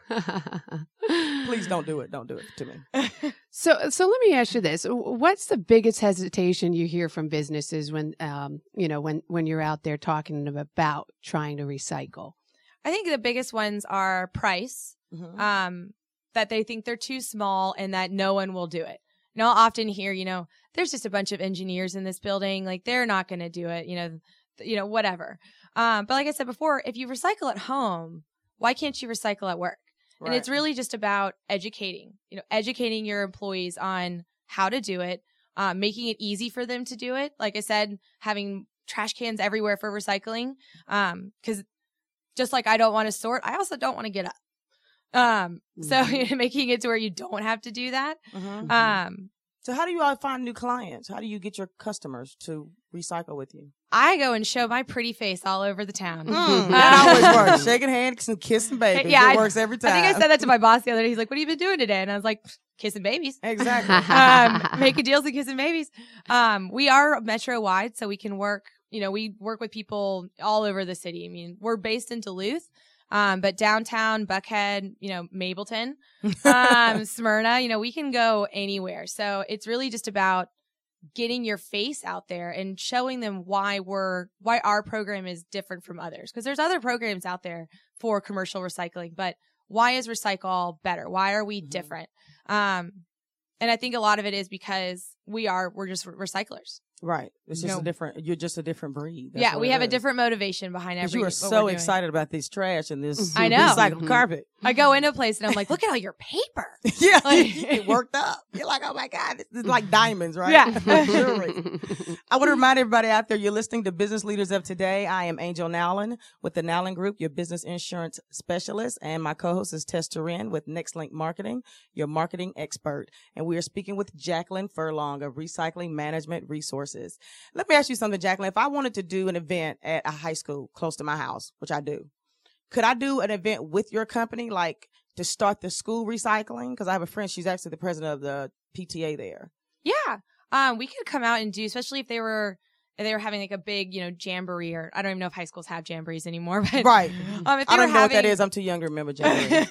Please don't do it. Don't do it to me. So, so let me ask you this: what's the biggest hesitation you hear from businesses when, um, you know, when when you're out there talking about trying to recycle? I think the biggest ones are price, Mm-hmm. um, that they think they're too small and that no one will do it. And I'll often hear, you know, there's just a bunch of engineers in this building, like they're not going to do it, you know, th- you know, whatever. Um, but like I said before, if you recycle at home, why can't you recycle at work? Right. And it's really just about educating, you know, educating your employees on how to do it, um, making it easy for them to do it. Like I said, having trash cans everywhere for recycling. Um, cause just like I don't want to sort, I also don't want to get up. Um, so Mhm. making it to where you don't have to do that. Mhm. Um, So how do you all find new clients? How do you get your customers to recycle with you? I go and show my pretty face all over the town. Mm, that always works. Shaking hands and kissing babies. Yeah, it I- works every time. I think I said that to my boss the other day. He's like, "What have you been doing today?" And I was like, "Kissing babies." Exactly. um, making deals and kissing babies. Um, we are metro wide, so we can work, you know, we work with people all over the city. I mean, we're based in Duluth, um, but downtown, Buckhead, you know, Mableton, um, Smyrna, you know, we can go anywhere. So it's really just about getting your face out there and showing them why we're, why our program is different from others. Cause there's other programs out there for commercial recycling, but why is Recycle better? Why are we Mhm. different? Um, and I think a lot of it is because we are, we're just recyclers. Right. It's just No. a different, you're just a different breed. That's yeah. what We it have a is. different motivation behind 'Cause every. you are what so we're doing. excited about this trash and this I know. recycled Mhm. carpet. I go into a place and I'm like, look at all your paper. Yeah, Like- you get worked up. You're like, oh my God, this is like diamonds, right? Yeah. Jewelry. I want to remind everybody out there, you're listening to Business Leaders of Today. I am Angel Nowlin with the Nowlin Group, your business insurance specialist, and my co-host is Tess Turin with NextLink Marketing, your marketing expert. And we are speaking with Jacqueline Furlong of Recycling Management Resources. Let me ask you something, Jacqueline. If I wanted to do an event at a high school close to my house, which I do, could I do an event with your company, like to start the school recycling? Because I have a friend, she's actually the president of the P T A there. Yeah. Um, we could come out and do, especially if they were, if they were having like a big, you know, jamboree, or I don't even know if high schools have jamborees anymore, but Right. um, if they I don't were know what that having- is. I'm too young to remember Jamboree.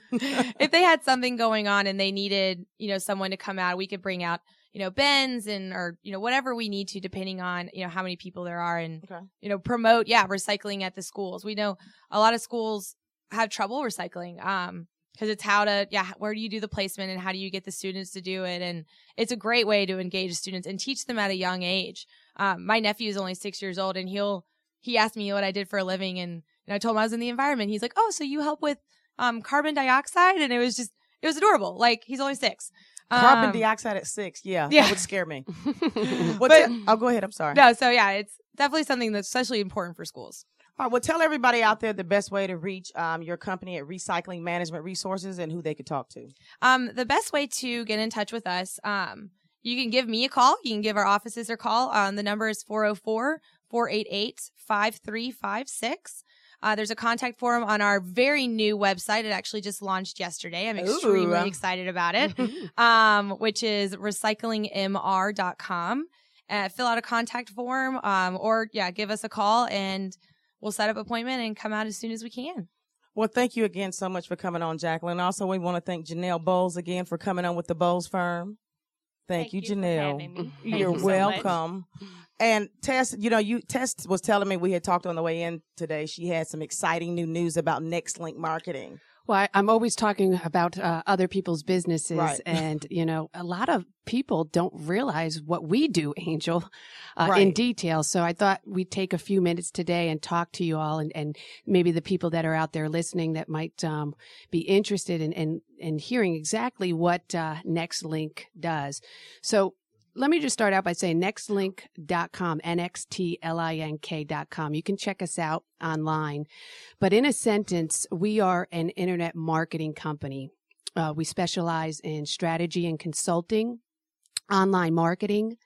if they had something going on and they needed, you know, someone to come out, we could bring out, you know, bins and, or, you know, whatever we need to, depending on, you know, how many people there are, and, Okay. you know, promote, yeah, recycling at the schools. We know a lot of schools have trouble recycling, um, cause it's how to, yeah, where do you do the placement and how do you get the students to do it? And it's a great way to engage students and teach them at a young age. Um, my nephew is only six years old and he'll, he asked me what I did for a living, and, and I told him I was in the environment. He's like, oh, so you help with, um, carbon dioxide? And it was just, it was adorable. Like, he's only six. Carbon Um, dioxide at six. Yeah. yeah. That would scare me. Well, But- tell- oh, go ahead. I'm sorry. No, so yeah, it's definitely something that's especially important for schools. All right. Well, tell everybody out there the best way to reach um, your company at Recycling Management Resources and who they could talk to. Um, the best way to get in touch with us, um, you can give me a call. You can give our offices a call. Um, the number is four oh four, four eight eight, five three five six. Uh, there's a contact form on our very new website. It actually just launched yesterday. I'm extremely Ooh. excited about it, um, which is recycling m r dot com. Uh, fill out a contact form, um, or yeah, give us a call and we'll set up an appointment and come out as soon as we can. Well, thank you again so much for coming on, Jacqueline. Also, we want to thank Janelle Bowles again for coming on with the Bowles firm. Thank, you, for Janelle. having me. Thank You're you so much. welcome. And Tess, you know, you Tess was telling me, we had talked on the way in today. She had some exciting new news about NextLink Marketing. Well, I, I'm always talking about uh, other people's businesses, Right. and you know, a lot of people don't realize what we do, Angel, uh, in Right. detail. So I thought we'd take a few minutes today and talk to you all, and, and maybe the people that are out there listening that might um, be interested in, in in hearing exactly what uh, NextLink does. So. Let me just start out by saying next link dot com, N X T L I N K dot com. You can check us out online. But in a sentence, we are an internet marketing company. Uh, we specialize in strategy and consulting, online marketing,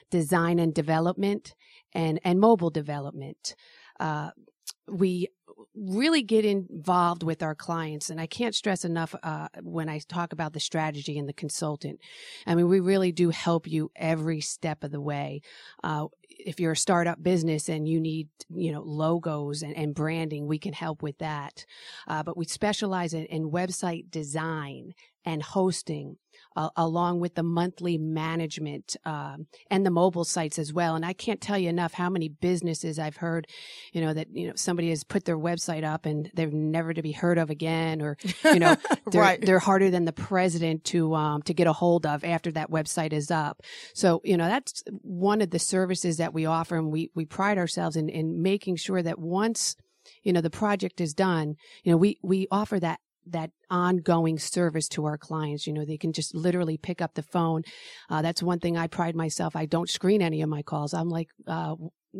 design and development, and, and mobile development. Uh, we really get involved with our clients. And I can't stress enough uh, when I talk about the strategy and the consultant. I mean, we really do help you every step of the way. Uh, if you're a startup business and you need, you know, logos and, and branding, we can help with that. Uh, but we specialize in, in website design and hosting, uh, along with the monthly management um, and the mobile sites as well. And I can't tell you enough how many businesses I've heard, you know, that, you know, somebody has put their website up and they're never to be heard of again, or, you know, they're, Right. they're harder than the president to, um, to get a hold of after that website is up. So, you know, that's one of the services that we offer. And we, we pride ourselves in, in making sure that once, you know, the project is done, you know, we, we offer that that ongoing service to our clients. You know, they can just literally pick up the phone. Uh, that's one thing I pride myself. I don't screen any of my calls. I'm like, uh,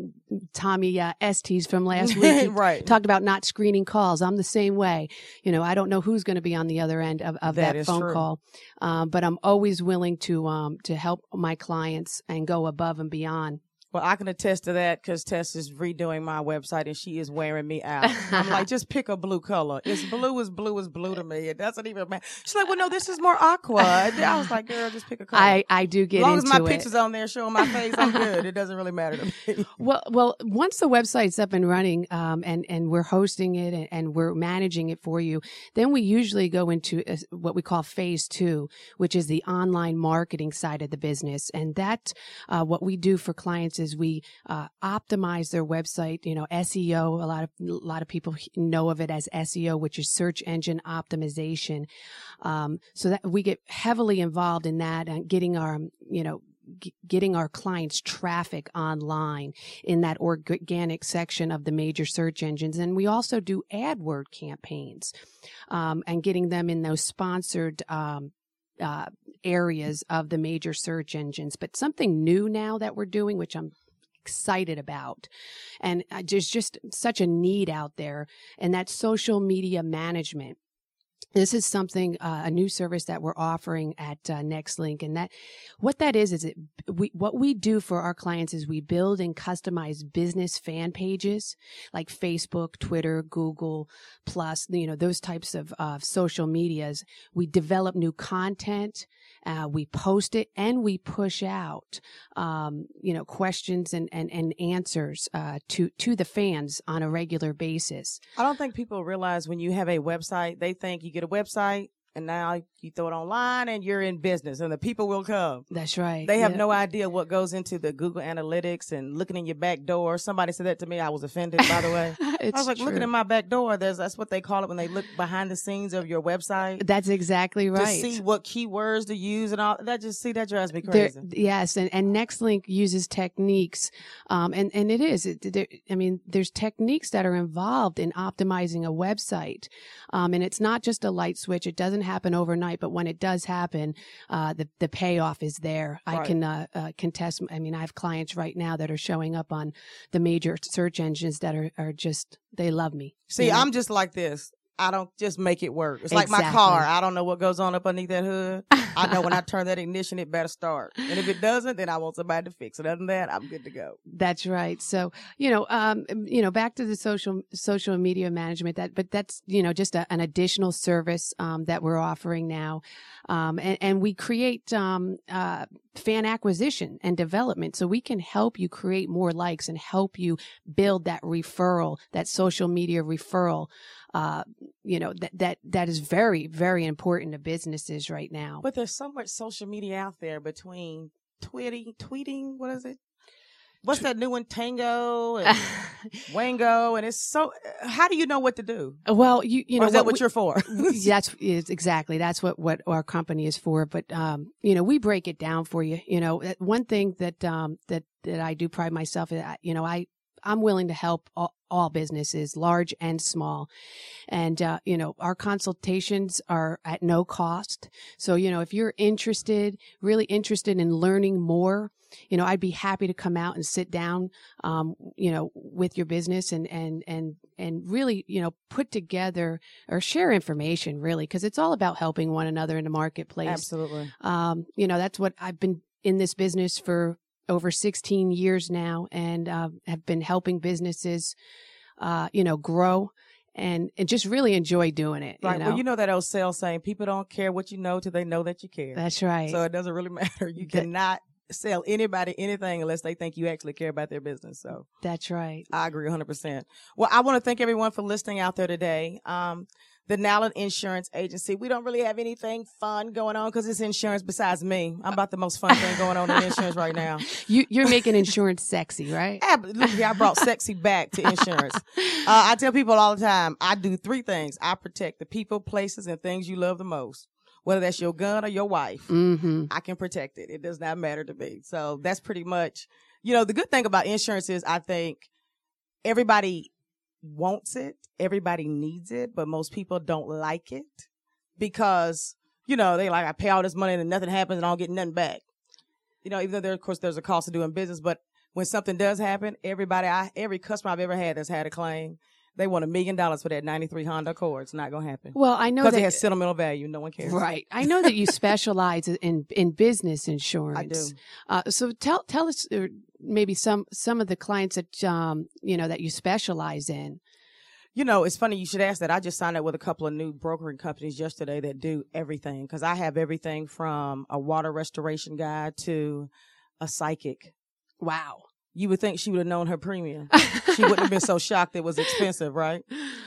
Tommy uh, Estes from last week. He Right. talked about not screening calls. I'm the same way. You know, I don't know who's going to be on the other end of, of That that, is phone true. call. Um, but I'm always willing to, um, to help my clients and go above and beyond. Well, I can attest to that because Tess is redoing my website and she is wearing me out. I'm like, just pick a blue color. It's blue as blue as blue to me. It doesn't even matter. She's like, well, no, this is more aqua. I was like, girl, just pick a color. I, I do get as long into as my it. picture's on there showing my face, I'm good. It doesn't really matter to me. Well, well, once the website's up and running, um, and, and we're hosting it and, and we're managing it for you, then we usually go into a, what we call phase two, which is the online marketing side of the business. And that, uh, what we do for clients is we, uh, optimize their website, you know, S E O. A lot of, a lot of people know of it as S E O, which is search engine optimization. Um, so that we get heavily involved in that and getting our, you know, getting our clients traffic online in that organic section of the major search engines. And we also do AdWord campaigns, um, and getting them in those sponsored, um, uh, areas of the major search engines. But something new now that we're doing, which I'm excited about, and uh, there's just such a need out there, and that's social media management. This is something, uh, a new service that we're offering at uh, NextLink. And that, what that is, is it, we, what we do for our clients is we build and customize business fan pages like Facebook, Twitter, Google, plus, you know, those types of uh, social medias. We develop new content, uh, we post it, and we push out, um, you know, questions and, and, and answers uh, to, to the fans on a regular basis. I don't think people realize when you have a website, they think you get a website and now you throw it online and you're in business and the people will come. That's right. They have Yeah. no idea what goes into the Google Analytics and looking in your back door. Somebody said that to me. I was offended, by the way. It's I was like, true. looking at my back door. There's that's what they call it when they look behind the scenes of your website That's exactly to right. see what keywords to use and all. That just see that drives me There- crazy. yes, and, and NextLink uses techniques, um, and and it is. It, there, I mean, there's techniques that are involved in optimizing a website, um, and it's not just a light switch. It doesn't happen overnight, but when it does happen, uh, the the payoff is there. I Right. can uh, uh, contest. I mean, I have clients right now that are showing up on the major search engines that are are just they love me. See, you know? I'm just like this. I don't just make it work. It's like my Exactly. car. I don't know what goes on up underneath that hood. I know when I turn that ignition, it better start. And if it doesn't, then I want somebody to fix it. Other than that, I'm good to go. That's right. So, you know, um, you know, back to the social, social media management that, but that's, you know, just a, an additional service, um, that we're offering now. Um, and, and we create, um, uh, fan acquisition and development. So we can help you create more likes and help you build that referral, that social media referral. Uh, you know, that, that, that is very, very important to businesses right now. But there's so much social media out there between tweeting, tweeting, what is it? What's that new one? Tango and Wango. And it's so, how do you know what to do? Well, you, you Or know, is that what we- you're for? that's is exactly that's what what our company is for. But um, you know, we break it down for you. You know, that- one thing that um that that I do pride myself in, you know, I I'm willing to help all, all businesses, large and small, and uh, you know, our consultations are at no cost. So you know, if you're interested, really interested in learning more, you know, I'd be happy to come out and sit down, um, you know, with your business and, and, and, and really, you know, put together or share information really, because it's all about helping one another in the marketplace. Absolutely. Um, you know, that's what I've been in this business for over sixteen years now, and uh, have been helping businesses, uh, you know, grow. And, and just really enjoy doing it. Right. You know? Well, you know that old sales saying, people don't care what you know till they know that you care. That's right. So it doesn't really matter. You That- cannot sell anybody anything unless they think you actually care about their business. So That's right. I agree one hundred percent. Well, I want to thank everyone for listening out there today. Um, the Nowlin Insurance Agency, we don't really have anything fun going on because it's insurance besides me. I'm about the most fun thing going on in insurance right now. You, you're making insurance sexy, right? Absolutely. I brought sexy back to insurance. Uh, I tell people all the time, I do three things. I protect the people, places, and things you love the most. Whether that's your gun or your wife, Mm-hmm. I can protect it. It does not matter to me. So that's pretty much, you know, the good thing about insurance is I think everybody wants it. Everybody needs it, but most people don't like it because, you know, they like, I pay all this money and nothing happens and I don't get nothing back. You know, even though there, of course, there's a cost of doing business, but when something does happen, everybody, I, every customer I've ever had that's had a claim, they want a million dollars for that ninety-three Honda Accord. It's not going to happen. Well, I know Because that it has sentimental value. No one cares. Right. I know that you specialize in in business insurance. I do. Uh, so tell tell us uh, maybe some some of the clients that um you know that you specialize in. You know, it's funny you should ask that. I just signed up with a couple of new brokering companies yesterday that do everything because I have everything from a water restoration guy to a psychic. Wow. You would think she would have known her premium. She wouldn't have been so shocked it was expensive, right?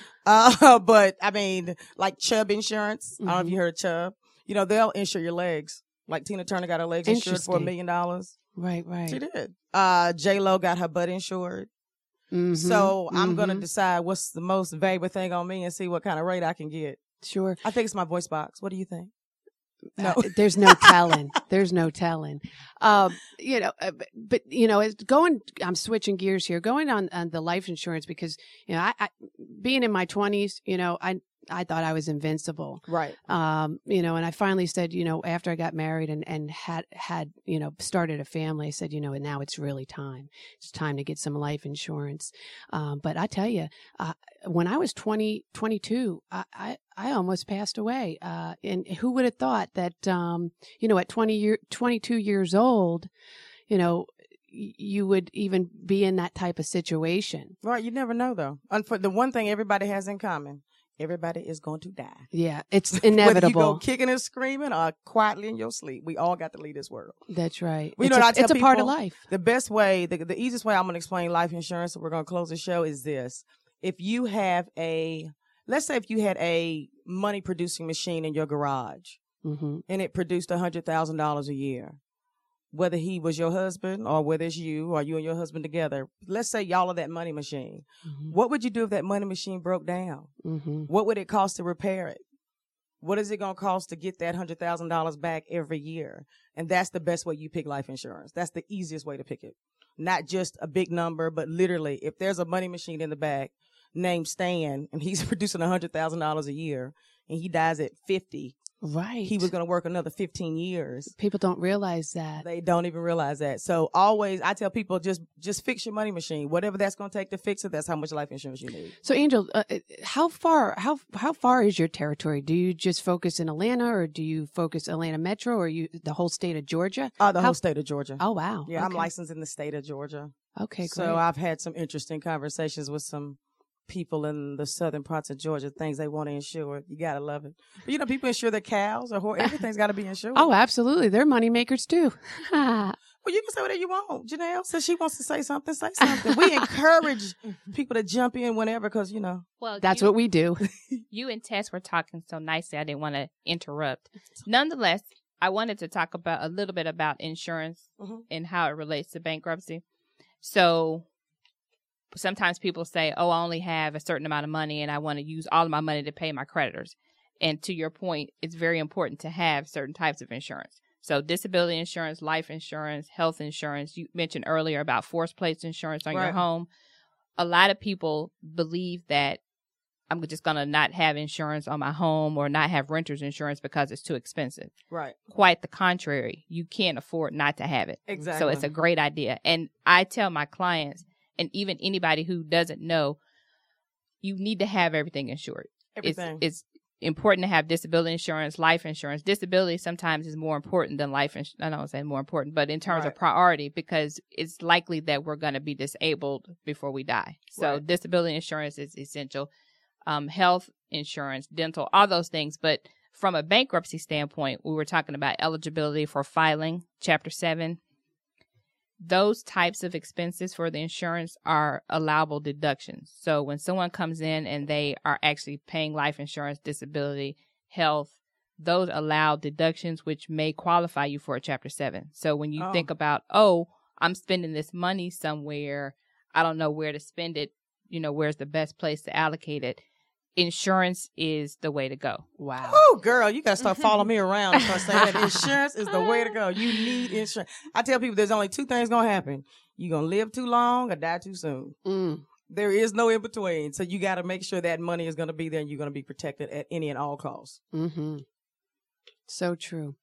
Uh, but I mean, like Chubb Insurance. I don't know if you heard of Chubb. You know, they'll insure your legs. Like Tina Turner got her legs insured for a Interesting. million dollars. Right. Right. She did. Uh, J Lo got her butt insured. Mhm, So I'm going to mhm. decide what's the most valuable thing on me and see what kind of rate I can get. Sure. I think it's my voice box. What do you think? No. Uh, there's no telling. There's no telling. Um, you know, uh, but, but you know, it's going. I'm switching gears here. Going on, on the life insurance because you know, I, I being in my twenties, you know, I I thought I was invincible. Right. Um, you know, and I finally said, you know, after I got married and, and had, had, you know, started a family, I said, you know, now it's really time. It's time to get some life insurance. Um, but I tell you, uh, when I was twenty, twenty-two, I, I, I almost passed away. Uh, and who would have thought that, um, you know, at twenty year, twenty-two years old, you know, y- you would even be in that type of situation. Right. You never know, though. And for the one thing everybody has in common, everybody is going to die. Yeah, it's Whether you go inevitable. kicking and screaming or quietly in your sleep, we all got to leave this world. That's right. Well, you it's know a, what I tell it's a part of people? life. The best way, the, the easiest way I'm going to explain life insurance, we're going to close the show, is this. If you have a, let's say if you had a money producing machine in your garage Mm-hmm. and it produced one hundred thousand dollars a year, whether he was your husband or whether it's you or you and your husband together, let's say y'all are that money machine. Mm-hmm. What would you do if that money machine broke down? Mm-hmm. What would it cost to repair it? What is it going to cost to get that one hundred thousand dollars back every year? And that's the best way you pick life insurance. That's the easiest way to pick it. Not just a big number, but literally, if there's a money machine in the back named Stan and he's producing one hundred thousand dollars a year and he dies at fifty, Right. he was going to work another fifteen years. People don't realize that. They don't even realize that. So always, I tell people, just just fix your money machine. Whatever that's going to take to fix it, that's how much life insurance you need. So, Angel, uh, how far how how far is your territory? Do you just focus in Atlanta, or do you focus Atlanta Metro, or you the whole state of Georgia? Uh, the How- whole state of Georgia. Oh, wow. Yeah, I'm Okay. licensed in the state of Georgia. Okay, great. So I've had some interesting conversations with some people in the southern parts of Georgia, things they want to insure. You got to love it. But, you know, people insure their cows or horse. Everything's got to be insured. Oh, absolutely. They're money makers too. Well, you can say whatever you want. Janelle says she wants to say something, say something. We encourage people to jump in whenever because, you know. Well, That's you, what we do. you and Tess were talking so nicely. I didn't want to interrupt. Nonetheless, I wanted to talk about a little bit about insurance Mhm. and how it relates to bankruptcy. So sometimes people say, oh, I only have a certain amount of money and I want to use all of my money to pay my creditors. And to your point, it's very important to have certain types of insurance. So disability insurance, life insurance, health insurance. You mentioned earlier about force plates insurance on Right. your home. A lot of people believe that I'm just going to not have insurance on my home or not have renter's insurance because it's too expensive. Right. Quite the contrary. You can't afford not to have it. Exactly. So it's a great idea. And I tell my clients, and even anybody who doesn't know, you need to have everything insured. Everything. It's, it's important to have disability insurance, life insurance. Disability sometimes is more important than life insurance. I don't want to say more important, but in terms Right. of priority, because it's likely that we're going to be disabled before we die. So Right. disability insurance is essential. Um, health insurance, dental, all those things. But from a bankruptcy standpoint, we were talking about eligibility for filing, Chapter seven. Those types of expenses for the insurance are allowable deductions. So when someone comes in and they are actually paying life insurance, disability, health, those allow deductions which may qualify you for a Chapter seven. So when you Oh. think about, oh, I'm spending this money somewhere, I don't know where to spend it, you know, where's the best place to allocate it, insurance is the way to go. Wow. Oh, girl, you got to start following me around and start saying that insurance is the way to go. You need insurance. I tell people there's only two things going to happen. You're going to live too long or die too soon. Mm. There is no in between. So you got to make sure that money is going to be there and you're going to be protected at any and all costs. Mm-hmm. So true.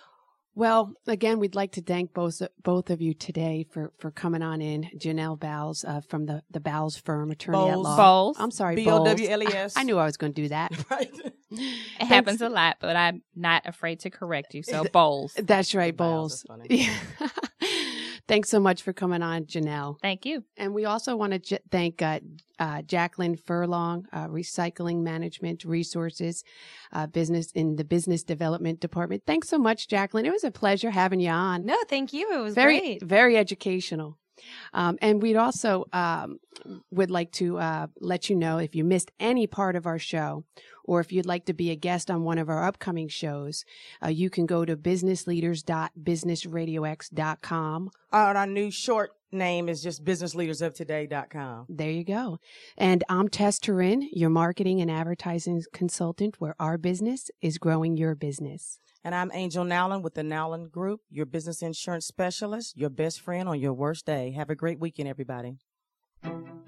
Well, again, we'd like to thank both both of you today for, for coming on in. Janelle Bowles uh, from the, the Bowles firm, attorney at Bowles. law. Bowles. I'm sorry, B O W Bowles. L E S. I knew I was going to do that. Right. It happens a lot, but I'm not afraid to correct you. So bowls. That's right, Bowles, Bowles. that's funny. Yeah. Thanks so much for coming on, Janelle. Thank you. And we also want to j- thank uh, uh, Jacqueline Furlong, uh, Recycling Management Resources, uh, business in the Business Development Department. Thanks so much, Jacqueline. It was a pleasure having you on. No, thank you. It was very, great. very educational. Um, and we'd also um, would like to uh, let you know if you missed any part of our show, or if you'd like to be a guest on one of our upcoming shows, uh, you can go to business leaders dot business radio x dot com. Our, our new short name is just business leaders of today dot com. There you go. And I'm Tess Turin, your marketing and advertising consultant, where our business is growing your business. And I'm Angel Nowlin with the Nowlin Group, your business insurance specialist, your best friend on your worst day. Have a great weekend, everybody.